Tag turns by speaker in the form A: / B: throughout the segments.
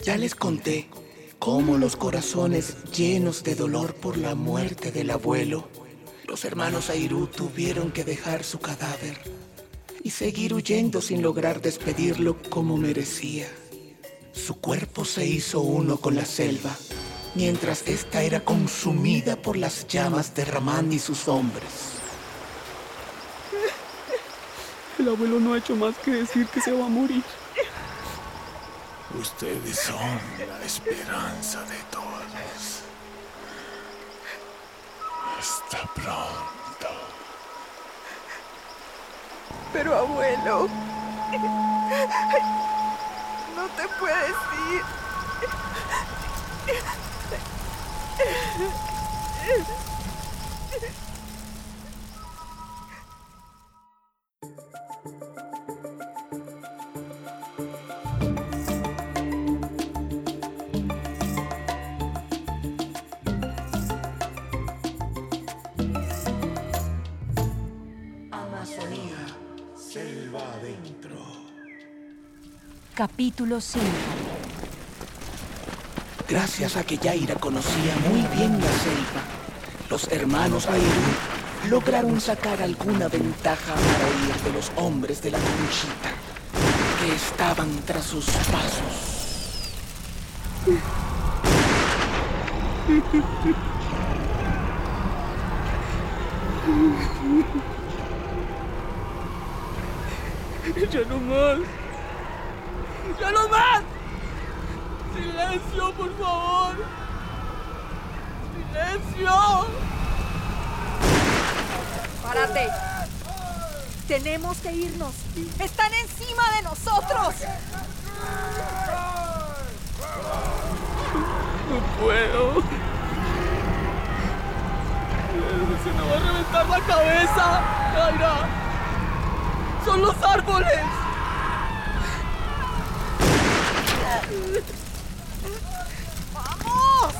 A: Ya les conté cómo los corazones llenos de dolor por la muerte del abuelo, los hermanos Airú tuvieron que dejar su cadáver y seguir huyendo sin lograr despedirlo como merecía. Su cuerpo se hizo uno con la selva, mientras esta era consumida por las llamas de Ramán y sus hombres.
B: El abuelo no ha hecho más que decir que se va a morir.
C: Ustedes son la esperanza de todos. Hasta pronto.
D: Pero abuelo, no te puedes ir.
A: Amazonía, selva adentro.
E: Capítulo 5.
A: Gracias a que Yaira conocía muy bien la selva, los hermanos Airú lograron sacar alguna ventaja para huir de los hombres de la Conchita, que estaban tras sus pasos.
B: ¡Ya no más! ¡Ya no más! ¡Silencio, por favor! ¡Silencio!
D: ¡Párate! Tenemos que irnos. ¡Están encima de nosotros!
B: No puedo. Se me va a reventar la cabeza. Yaira, son los árboles.
D: ¡Vamos!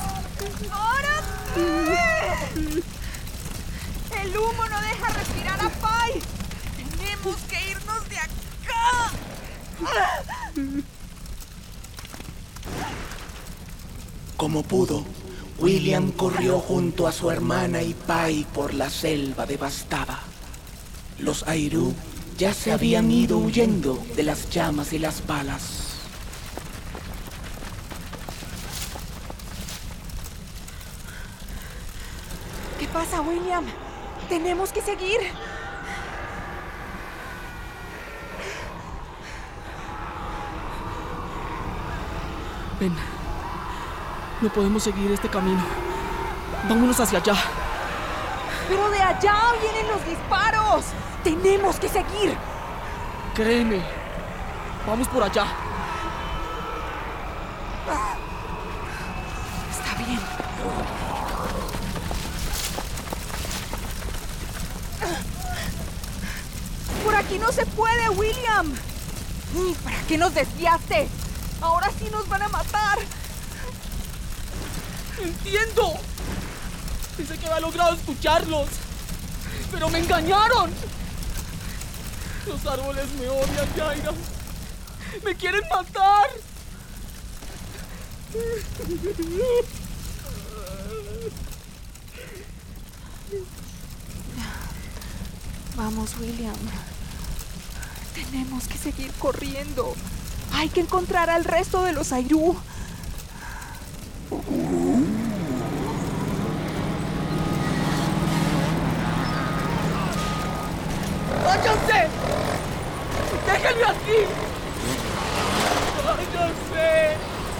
D: ¡Párate! El humo no deja respirar a Pai. Tenemos que irnos de acá.
A: Como pudo, William corrió junto a su hermana y Pai por la selva devastada. Los Airú ya se habían ido huyendo de las llamas y las balas.
D: ¿Qué pasa, William? Tenemos que seguir.
B: Ven. No podemos seguir este camino. Vámonos hacia allá.
D: Pero de allá vienen los disparos. Tenemos que seguir.
B: Créeme. Vamos por allá.
D: Está bien. Por aquí no se puede, William. ¿Para qué nos desviaste? Ahora sí nos van a matar.
B: ¡Entiendo! Pensé que había logrado escucharlos. ¡Pero me engañaron! Los árboles me odian, Yaira. ¡Me quieren matar!
D: Vamos, William. Tenemos que seguir corriendo. Hay que encontrar al resto de los Airú.
B: ¡Váyanse! ¡Déjenme aquí! ¡Váyanse!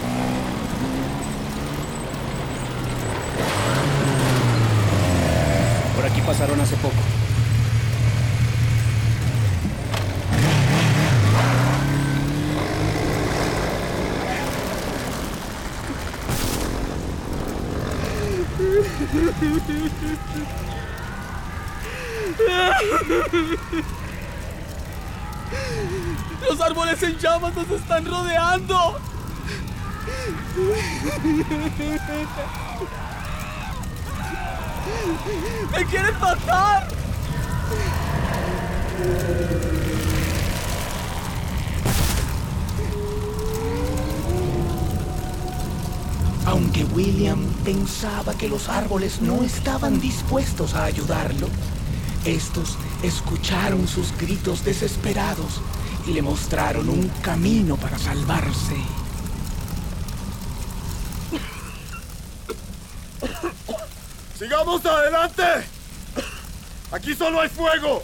F: Por aquí pasaron hace poco.
B: ¡Los árboles en llamas nos están rodeando! ¡Me quieren matar!
A: Aunque William pensaba que los árboles no estaban dispuestos a ayudarlo, estos escucharon sus gritos desesperados y le mostraron un camino para salvarse.
C: ¡Sigamos adelante! ¡Aquí solo hay fuego!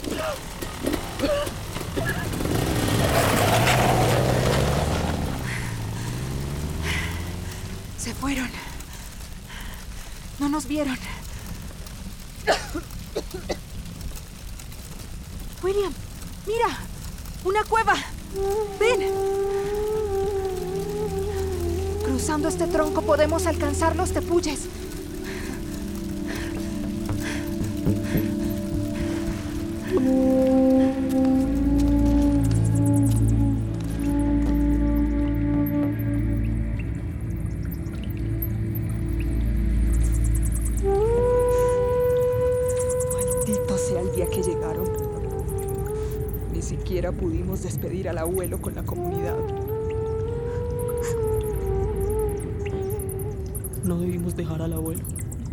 D: Se fueron. No nos vieron. William, mira. Una cueva. Ven. Cruzando este tronco podemos alcanzar los tepuyes. Maldito sea el día que llegaron. Ni siquiera pudimos despedir al abuelo con la comunidad.
B: No debimos dejar al abuelo.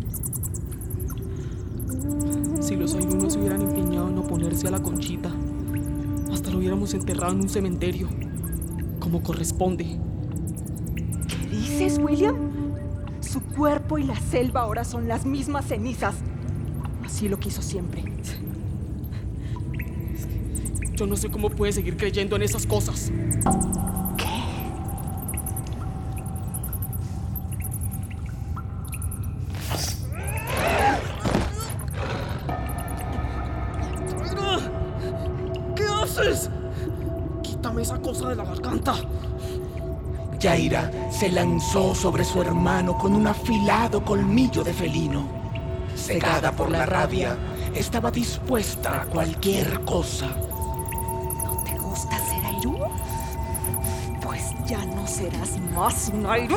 B: Si los Airú se hubieran empeñado en oponerse a la Conchita, hasta lo hubiéramos enterrado en un cementerio, como corresponde.
D: ¿Qué dices, William? Su cuerpo y la selva ahora son las mismas cenizas. Así lo quiso siempre.
B: Yo no sé cómo puedes seguir creyendo en esas cosas. ¿Qué haces? Quítame esa cosa de la garganta.
A: Yaira se lanzó sobre su hermano con un afilado colmillo de felino. Cegada por la rabia, estaba dispuesta a cualquier cosa.
D: ¿No te gusta ser Airú? Pues ya no serás más un Airú.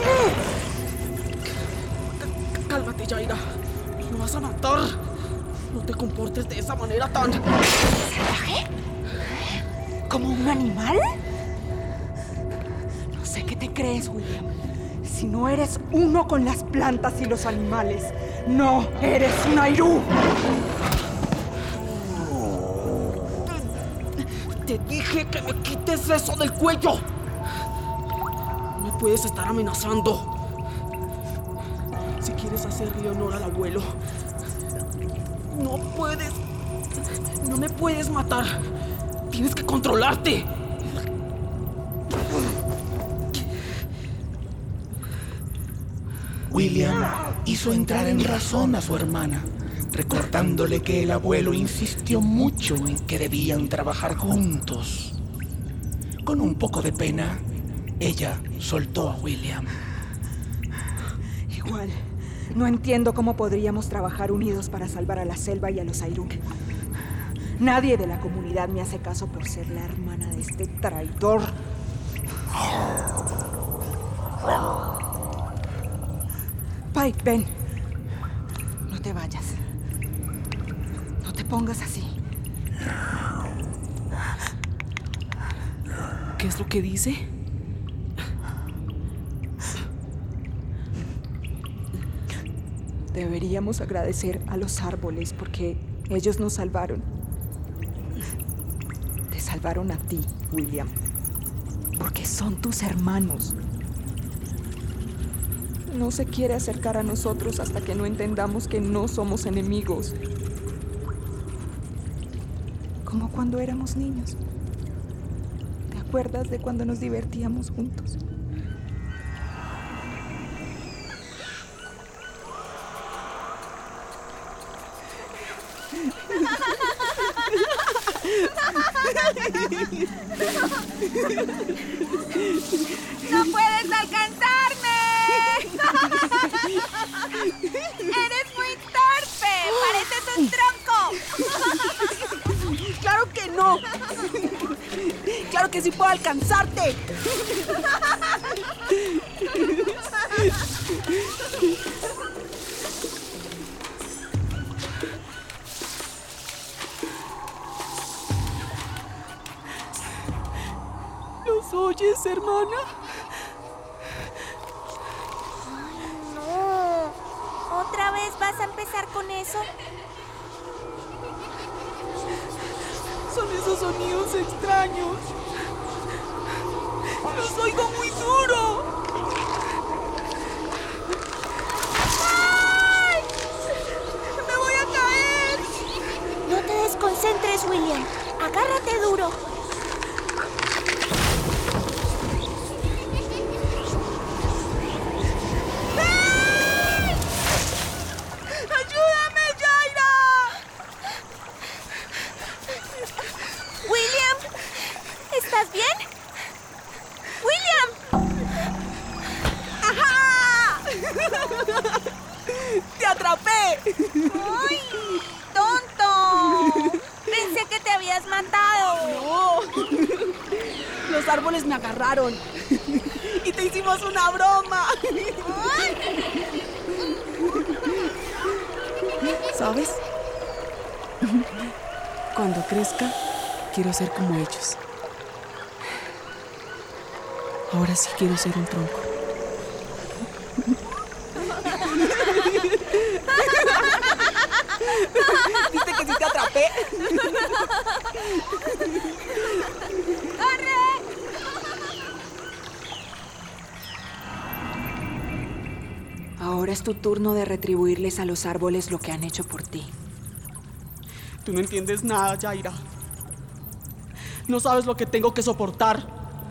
B: Cálmate, Yaira. Me vas a matar. No te comportes de esa manera tan...
D: ¿Salvaje? ¿Como un animal? No sé qué te crees, William. Si no eres uno con las plantas y los animales, no eres un Airú.
B: Te dije que me quites eso del cuello. No me puedes estar amenazando. Si quieres hacerle honor al abuelo, no me puedes matar. Tienes que controlarte.
A: William hizo entrar en razón a su hermana, recordándole que el abuelo insistió mucho en que debían trabajar juntos. Con un poco de pena, ella soltó a William.
D: Igual, no entiendo cómo podríamos trabajar unidos para salvar a la selva y a los Airú. Nadie de la comunidad me hace caso por ser la hermana de este traidor. Pike, ven. No te vayas. No te pongas así.
B: ¿Qué es lo que dice?
D: Deberíamos agradecer a los árboles porque ellos nos salvaron. Te salvaron a ti, William. Porque son tus hermanos. No se quiere acercar a nosotros hasta que no entendamos que no somos enemigos. Como cuando éramos niños. ¿Te acuerdas de cuando nos divertíamos juntos?
E: ¡No puedes alcanzarme! ¡Eres muy torpe! ¡Pareces un tronco!
D: ¡Claro que no! ¡Claro que sí puedo alcanzarte!
B: ¿Los oyes, hermana?
E: No ¿Otra vez vas a empezar con eso?
B: Son esos sonidos extraños. Los oigo muy duro.
E: ¡Ay! ¡Me voy a caer! No te desconcentres, William. Agárrate duro. ¡Ay! ¡Ayúdame, Jaira! William, ¿estás bien? ¡William! ¡Ajá!
B: ¡Te atrapé!
E: ¡Ay, tonto! Pensé que te habías matado.
B: ¡No! Los árboles me agarraron. Y te hicimos una broma. ¿Sabes? Cuando crezca, quiero ser como ellos. Ahora sí quiero ser un tronco. ¿Viste que sí te atrapé?
E: ¡Corre!
D: Ahora es tu turno de retribuirles a los árboles lo que han hecho por ti.
B: Tú no entiendes nada, Jaira. No sabes lo que tengo que soportar.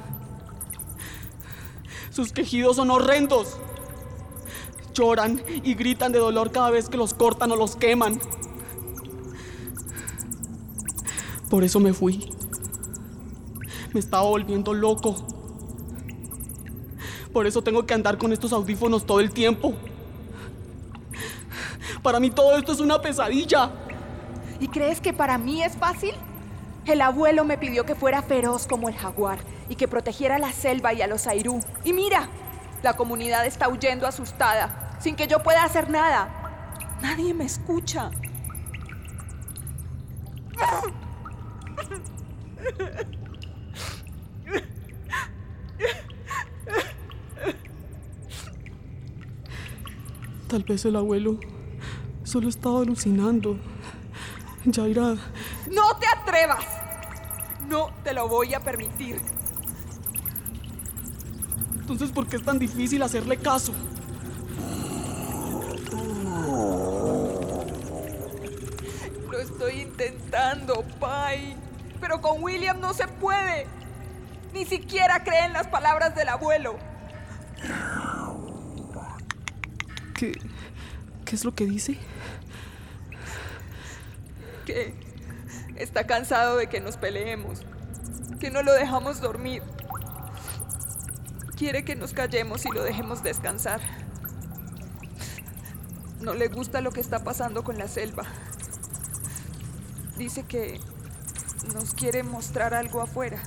B: Sus quejidos son horrendos. Lloran y gritan de dolor cada vez que los cortan o los queman. Por eso me fui. Me estaba volviendo loco. Por eso tengo que andar con estos audífonos todo el tiempo. Para mí todo esto es una pesadilla.
D: ¿Y crees que para mí es fácil? El abuelo me pidió que fuera feroz como el jaguar y que protegiera la selva y a los airú. Y mira, la comunidad está huyendo asustada, sin que yo pueda hacer nada. Nadie me escucha.
B: Tal vez el abuelo solo estaba alucinando. Jaira.
D: ¡No te atrevas! No te lo voy a permitir.
B: Entonces, ¿por qué es tan difícil hacerle caso?
D: Lo estoy intentando, Pai. Pero con William no se puede. Ni siquiera cree en las palabras del abuelo.
B: ¿Qué es lo que dice?
D: Que está cansado de que nos peleemos, que no lo dejamos dormir. Quiere que nos callemos y lo dejemos descansar. No le gusta lo que está pasando con la selva. Dice que nos quiere mostrar algo afuera.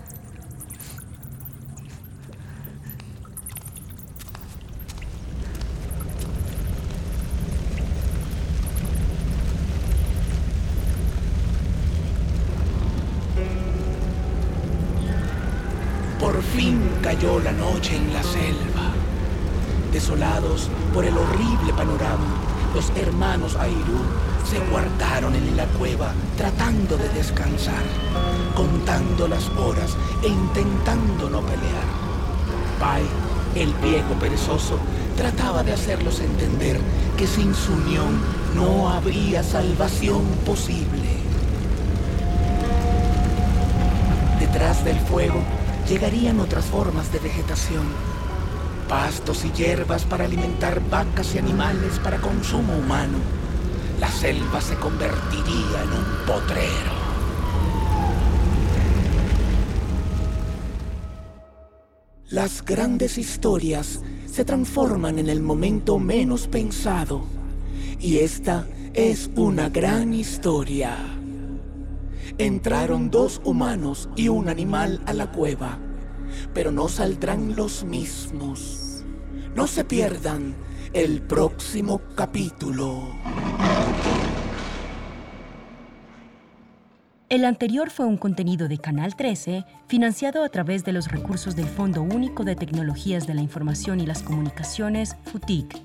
A: Por fin cayó la noche en la selva. Desolados por el horrible panorama, los hermanos Airú se guardaron en la cueva tratando de descansar, contando las horas e intentando no pelear. Pai, el viejo perezoso, trataba de hacerlos entender que sin su unión no habría salvación posible. Detrás del fuego llegarían otras formas de vegetación, pastos y hierbas para alimentar vacas y animales para consumo humano. La selva se convertiría en un potrero. Las grandes historias se transforman en el momento menos pensado, y esta es una gran historia. Entraron 2 humanos y un animal a la cueva, pero no saldrán los mismos. No se pierdan el próximo capítulo.
F: El anterior fue un contenido de Canal 13, financiado a través de los recursos del Fondo Único de Tecnologías de la Información y las Comunicaciones, FUTIC.